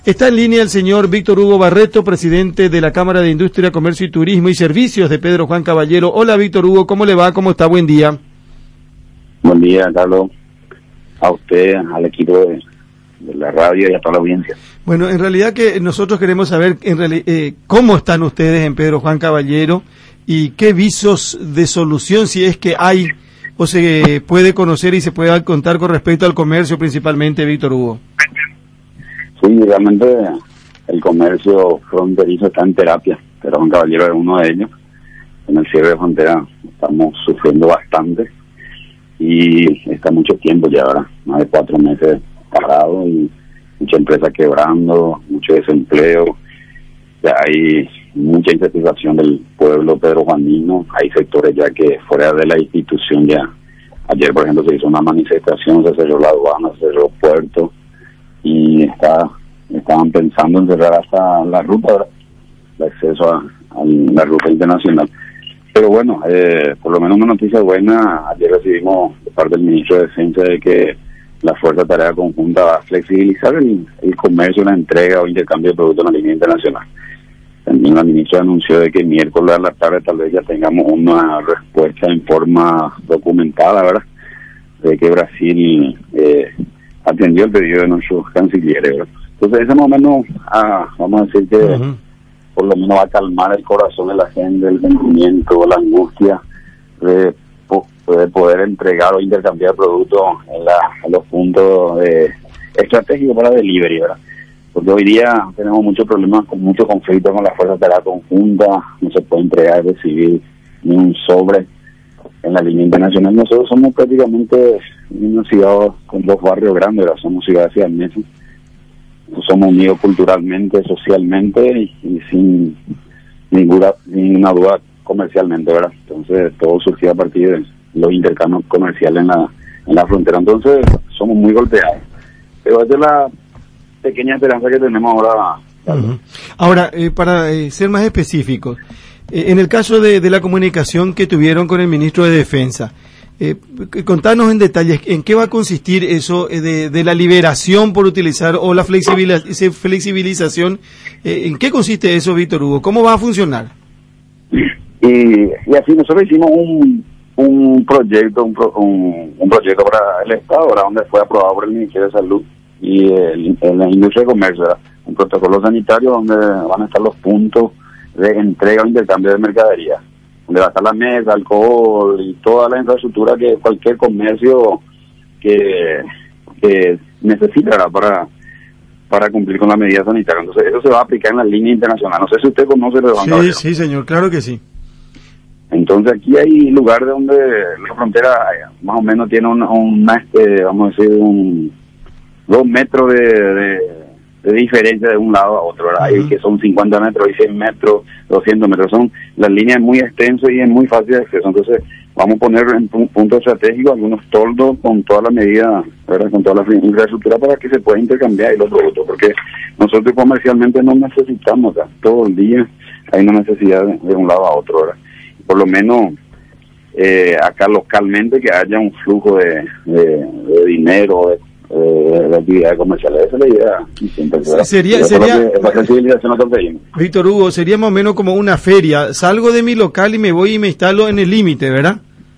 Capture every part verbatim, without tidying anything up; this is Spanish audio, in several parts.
Está en línea el señor Víctor Hugo Barreto, presidente de la Cámara de Industria, Comercio y Turismo y Servicios de Pedro Juan Caballero. Hola Víctor Hugo, ¿cómo le va? ¿Cómo está? Buen día. Buen día, Carlos. A usted, al equipo de, de la radio y a toda la audiencia. Bueno, en realidad que nosotros queremos saber en reali- eh, cómo están ustedes en Pedro Juan Caballero y qué visos de solución, si es que hay, o se puede conocer y se puede contar con respecto al comercio principalmente, Víctor Hugo. Sí, realmente el comercio fronterizo está en terapia, pero Juan Caballero es uno de ellos. En el cierre de frontera estamos sufriendo bastante y está mucho tiempo ya ahora, más de cuatro meses parado y mucha empresa quebrando, mucho desempleo, ya hay mucha insatisfacción del pueblo pedrojuanino, hay sectores ya que fuera de la institución ya, ayer por ejemplo se hizo una manifestación, se cerró la aduana, se cerró el puerto, y está estaban pensando en cerrar hasta la ruta, ¿verdad? El acceso a, a la ruta internacional. Pero bueno, eh, por lo menos una noticia buena, ayer recibimos de parte del ministro de Defensa de que la Fuerza de Tarea Conjunta va a flexibilizar el, el comercio, la entrega o intercambio de productos en la línea internacional. También la ministra anunció de que miércoles a la tarde tal vez ya tengamos una respuesta en forma documentada, ¿verdad? De que Brasil eh, atendió el pedido de nuestros cancilleres, ¿verdad? Entonces ese momento, ah, vamos a decir que uh-huh. por lo menos va a calmar el corazón de la gente, el sentimiento, la angustia de, de poder entregar o intercambiar productos en, la, en los puntos de, estratégicos para delivery, ¿verdad? Porque hoy día tenemos muchos problemas, con muchos conflictos con la Fuerza de Tarea Conjunta, no se puede entregar y recibir ni un sobre en la línea internacional. Nosotros somos prácticamente una ciudad con dos barrios grandes, ¿verdad? Somos ciudades sianesas, somos unidos culturalmente, socialmente y, y sin ninguna, ninguna duda comercialmente, ¿verdad? Entonces todo surgió a partir de los intercambios comerciales en la, en la frontera. Entonces somos muy golpeados, pero esa es la pequeña esperanza que tenemos ahora. Uh-huh. Ahora, eh, para eh, ser más específicos, eh, en el caso de, de la comunicación que tuvieron con el ministro de Defensa, eh, contanos en detalles en qué va a consistir eso eh, de, de la liberación por utilizar o la flexibilización, flexibilización eh, ¿en qué consiste eso, Víctor Hugo? ¿Cómo va a funcionar? Y, y así nosotros hicimos un un proyecto un, pro, un, un proyecto para el Estado, ¿verdad? Donde fue aprobado por el Ministerio de Salud y el, el, la Industria de Comercio, ¿verdad? Un protocolo sanitario donde van a estar los puntos de entrega o intercambio de mercadería, donde va a estar la mesa, alcohol y toda la infraestructura que cualquier comercio que, que necesita para para cumplir con la medida sanitaria. Entonces eso se va a aplicar en la línea internacional. No sé si usted conoce el Sí, Caballero. Sí, señor, claro que sí. Entonces aquí hay lugares donde la frontera más o menos tiene una, una este, vamos a decir, un dos metros de, de, de diferencia de un lado a otro, ¿verdad? Uh-huh. Hay que son cincuenta metros y cien metros, doscientos metros, son las líneas muy extensas y es muy fácil de acceso. Entonces vamos a poner en un punto estratégico algunos toldos con toda la medida, ¿verdad? Con toda la infraestructura para que se pueda intercambiar los productos, porque nosotros comercialmente no necesitamos, ¿verdad? Todo el día hay una necesidad de, de un lado a otro, ¿verdad? Por lo menos eh, acá localmente que haya un flujo de, de, de dinero, de Eh, de actividades comerciales. Esa es la idea. Siempre, sería, sería, que, Víctor Hugo, sería más o menos como una feria. Salgo de mi local y me voy y me instalo en el límite, ¿verdad?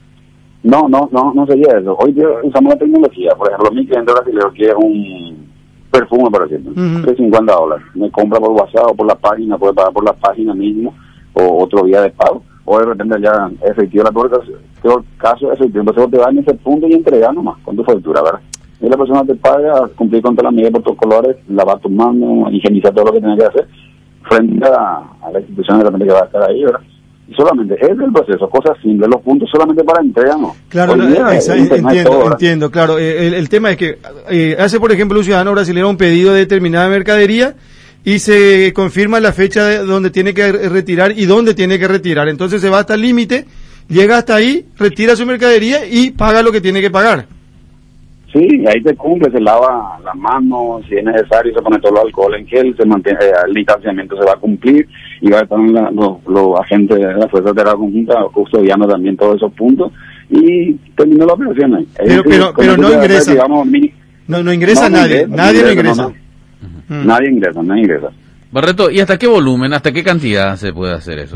No, no, no, no sería eso. Hoy día usamos la tecnología. Por ejemplo, mi cliente brasileño quiere un perfume, por ejemplo, uh-huh. de cincuenta dólares. Me compra por WhatsApp o por la página, puede pagar por la página mismo o otro día de pago. O de repente ya efectivo la puerta, todo caso efectivo. Entonces te vas en ese punto y entregas nomás con tu factura, ¿verdad? Y la persona te paga, cumplir con todas las medidas protocolares, lavar tu mano, higienizar todo lo que tiene que hacer frente a, a la institución de repente que va a estar ahí, ¿verdad? Y solamente ese es el proceso, cosas simples, los puntos solamente para entrega, ¿no? Claro, no, día, esa, entiendo, todo, entiendo, claro. El, el tema es que eh, hace, por ejemplo, un ciudadano brasileño un pedido de determinada mercadería y se confirma la fecha de donde tiene que retirar y dónde tiene que retirar. Entonces se va hasta el límite, llega hasta ahí, retira su mercadería y paga lo que tiene que pagar. Sí, ahí se cumple, se lava las manos, si es necesario se pone todo el alcohol en gel, se mantiene, eh, el distanciamiento se va a cumplir y va a estar la, los, los agentes de la Fuerza de Tarea Conjunta custodiando también todos esos puntos y terminó la operación ahí. Pero, decir, pero, pero no ingresa, digamos, mini, no, no ingresa no, nadie, no ingresa, nadie no no ingresa. No, Uh-huh. Nadie ingresa, nadie ingresa. Barreto, ¿y hasta qué volumen, hasta qué cantidad se puede hacer eso?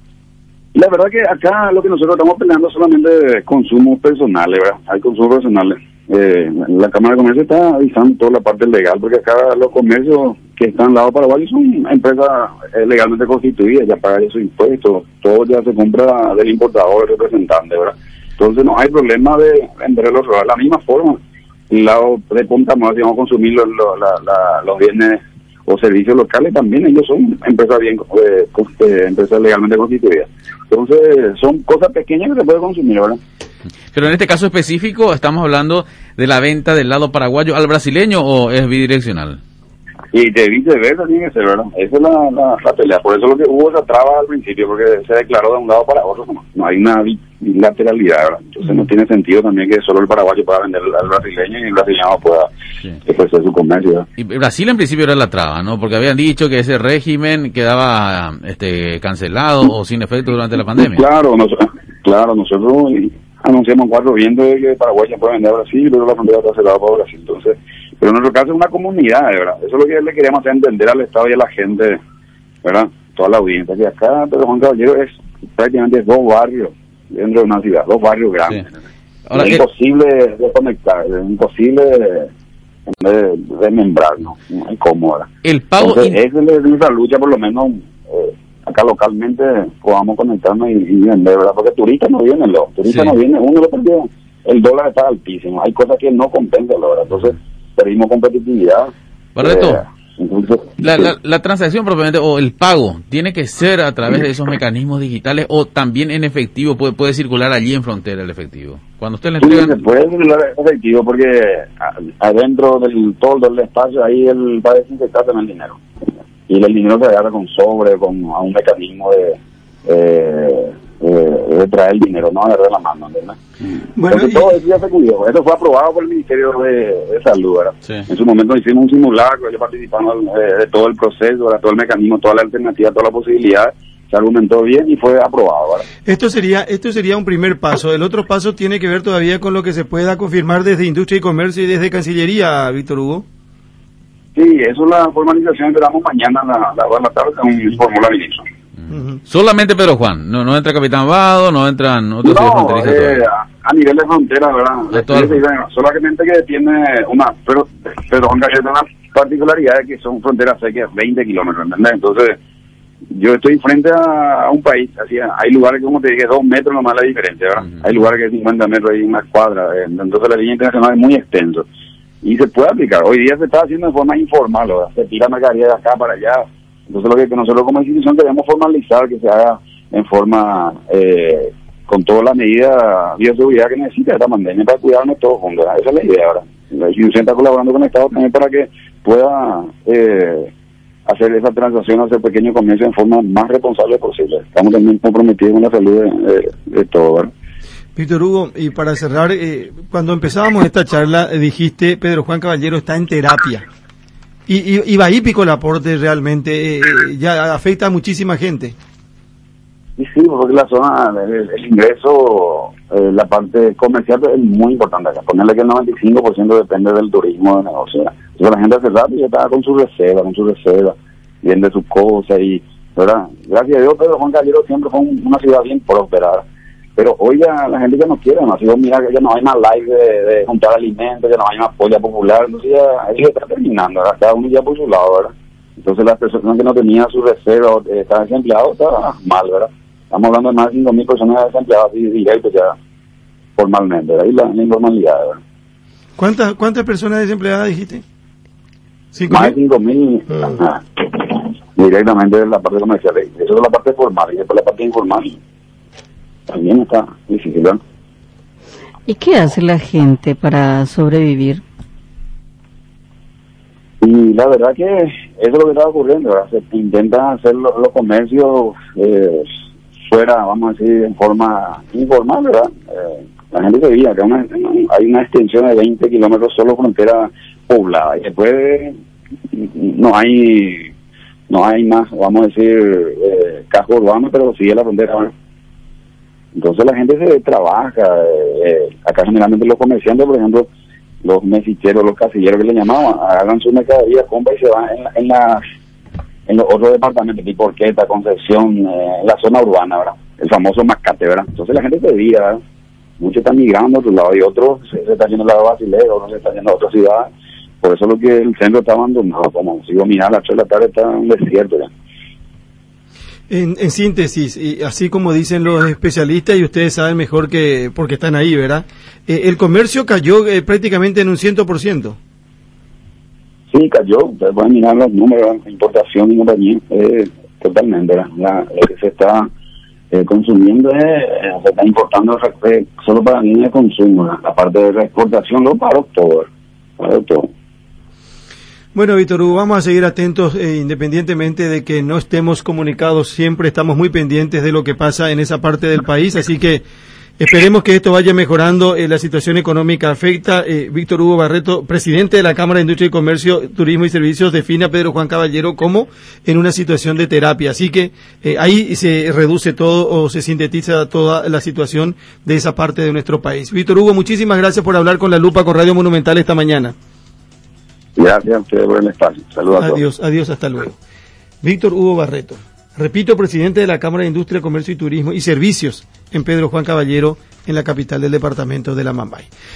La verdad que acá lo que nosotros estamos peleando solamente de consumos personales, ¿verdad? Hay consumos personales. Eh, la Cámara de Comercio está avisando toda la parte legal, porque acá los comercios que están al lado paraguayo son empresas eh, legalmente constituidas, ya pagan sus impuestos, todo ya se compra del importador, del representante, ¿verdad? Entonces no hay problema de vender los de la misma forma. El lado de Punta Mora, si vamos a consumir los, los, la, la, los bienes o servicios locales, también ellos son empresas bien eh, eh, empresas legalmente constituidas. Entonces son cosas pequeñas que se puede consumir, ¿verdad? Pero en este caso específico, ¿estamos hablando de la venta del lado paraguayo al brasileño o es bidireccional? Y de viceversa tiene que ser, ¿verdad? Esa es la, la, la pelea. Por eso lo que hubo esa traba al principio, porque se declaró de un lado para otro. No, no hay una bilateralidad, ¿verdad? Entonces no tiene sentido también que solo el paraguayo pueda vender al brasileño y el brasileño pueda sí. ejercer su comercio, ¿verdad? Y Brasil en principio era la traba, ¿no? Porque habían dicho que ese régimen quedaba este cancelado o sin efecto durante la pandemia. Claro, nos, claro nosotros anunciamos cuatro vientos de que Paraguay se puede vender a Brasil, pero la frontera está cerrada para Brasil. Entonces, pero en nuestro caso es una comunidad, ¿verdad? Eso es lo que le queríamos hacer entender al Estado y a la gente, ¿verdad? Toda la audiencia, que acá Pedro Juan Caballero es prácticamente dos barrios dentro de una ciudad, dos barrios grandes. Sí. Ahora, es ¿qué? imposible de conectar, es imposible de, de, de membrarnos, no hay cómoda. El pago... Entonces, in... esa es nuestra lucha, por lo menos... Eh, acá localmente podamos conectarnos y, y vender, ¿verdad? Porque turistas no vienen, los turistas sí. no vienen, uno lo perdió, el dólar está altísimo, hay cosas que no compensan, ¿verdad? Entonces perdimos competitividad. Barreto, eh, entonces, la, la, la transacción propiamente, o el pago, ¿tiene que ser a través de esos mecanismos digitales o también en efectivo puede, puede circular allí en frontera el efectivo? Cuando usted le entregan... Sí, se puede circular en efectivo porque adentro del todo el espacio ahí el va a desinfectar también el dinero. Y el dinero se agarra con sobre, con a un mecanismo de, eh, eh, de traer el dinero, no agarrar la mano, ¿verdad? Bueno, entonces, y... todo eso ya se cuidó. Eso fue aprobado por el Ministerio de, de Salud, ¿verdad? Sí. En su momento hicimos un simulacro, ellos participaron de, de todo el proceso, ¿verdad? Todo el mecanismo, toda la alternativa, toda la posibilidad, se argumentó bien y fue aprobado, ¿verdad? Esto sería, esto sería un primer paso. El otro paso tiene que ver todavía con lo que se pueda confirmar desde Industria y Comercio y desde Cancillería, Víctor Hugo. Sí, eso es la formalización que damos mañana a la, la, la tarde con el formulario ministro. Uh-huh. Solamente Pedro Juan, no no entra Capitán Vado, no entran otros no, eh, a, a nivel de frontera, ¿verdad? Sí, bueno, solamente que tiene una, pero Pedro Juan tiene una particularidad de que son fronteras secas, veinte kilómetros, ¿entendés? Entonces, yo estoy frente a, a un país, así, hay lugares que, como te dije, dos metros nomás la diferencia, ¿verdad? Uh-huh. Hay lugares que cincuenta metros, hay una cuadra, eh, entonces la línea internacional es muy extensa. Y se puede aplicar. Hoy día se está haciendo de forma informal, ¿verdad? Se tira mercadería de acá para allá. Entonces lo que nosotros como institución queremos formalizar, que se haga en forma, eh, con todas las medidas de bioseguridad que necesita esta pandemia para cuidarnos todos juntos. Esa es la idea ahora. La institución está colaborando con el Estado también para que pueda eh, hacer esa transacción, hacer pequeño comercio en forma más responsable posible. Estamos también comprometidos con la salud de, de, de todo, ¿verdad? Víctor Hugo, y para cerrar, eh, cuando empezábamos esta charla, eh, dijiste, Pedro Juan Caballero está en terapia. Y, y, y Bahípico el aporte realmente eh, ya afecta a muchísima gente. Y sí, porque la zona, el, el ingreso, eh, la parte comercial es muy importante acá. Ponerle que el noventa y cinco por ciento depende del turismo de negocio. Entonces la gente hace rato ya está con su reserva, con su reserva, vende sus cosas y, ¿verdad? Gracias a Dios, Pedro Juan Caballero siempre fue un, una ciudad bien próspera. Pero hoy ya la gente ya no quiere más. Si vos miras que ya no hay más live de, de juntar alimentos, ya no hay más polla popular, entonces ya ahí está terminando, ¿verdad? Cada uno ya por su lado, ¿verdad? Entonces las personas que no tenían su reserva, eh, estaban desempleados, estaban mal, ¿verdad? Estamos hablando de más de cinco mil personas desempleadas así directos ya formalmente, ¿verdad? Y la, la informalidad, ¿verdad? ¿Cuántas cuántas personas desempleadas dijiste? ¿Cinco más mil? de cinco mil, uh. directamente de la parte comercial. Eso es la parte formal, y después la parte informal también está difícil, ¿no? ¿Y qué hace la gente para sobrevivir? Y la verdad que eso es lo que está ocurriendo, ¿verdad? Se intenta hacer los, los comercios eh, fuera, vamos a decir, en forma informal, ¿verdad? Eh, la gente se veía que una, hay una extensión de veinte kilómetros solo frontera poblada, y después no hay no hay más, vamos a decir, eh, casco urbano, pero sigue la frontera, ¿verdad? Entonces la gente se trabaja, eh, acá generalmente los comerciantes, por ejemplo, los mesicheros, los casilleros que le llamaban, hagan su mercadería, compra y se van en, en las en los otros departamentos, tipo Orquesta, Concepción, eh, en la zona urbana, ¿verdad? El famoso Mascate, ¿verdad? Entonces la gente pedía, ¿verdad? Muchos están migrando a otro lado y otros se, se están yendo al lado de Basilea, otros se están yendo a otras ciudades. Por eso lo que el centro está abandonado, como si yo mirar a las ocho de la tarde está un desierto ya. En, en síntesis, y así como dicen los especialistas, y ustedes saben mejor que porque están ahí, ¿verdad? Eh, el comercio cayó eh, prácticamente en un ciento por ciento. Sí, cayó. Ustedes pueden mirar los números de importación y compañía, eh, totalmente, ¿verdad? La, lo que se está eh, consumiendo es, eh, se está importando eh, solo para bienes de consumo, ¿verdad? La parte de la exportación lo paró todo, paró todo. Bueno, Víctor Hugo, vamos a seguir atentos, eh, independientemente de que no estemos comunicados, siempre estamos muy pendientes de lo que pasa en esa parte del país, así que esperemos que esto vaya mejorando. Eh, la situación económica afecta. Eh, Víctor Hugo Barreto, presidente de la Cámara de Industria y Comercio, Turismo y Servicios, define a Pedro Juan Caballero como en una situación de terapia, así que eh, ahí se reduce todo o se sintetiza toda la situación de esa parte de nuestro país. Víctor Hugo, muchísimas gracias por hablar con La Lupa, con Radio Monumental esta mañana. Gracias a ustedes por el espacio. Saludos a todos. Adiós, adiós, hasta luego. Víctor Hugo Barreto, repito, presidente de la Cámara de Industria, Comercio y Turismo y Servicios en Pedro Juan Caballero, en la capital del departamento de La Mambay.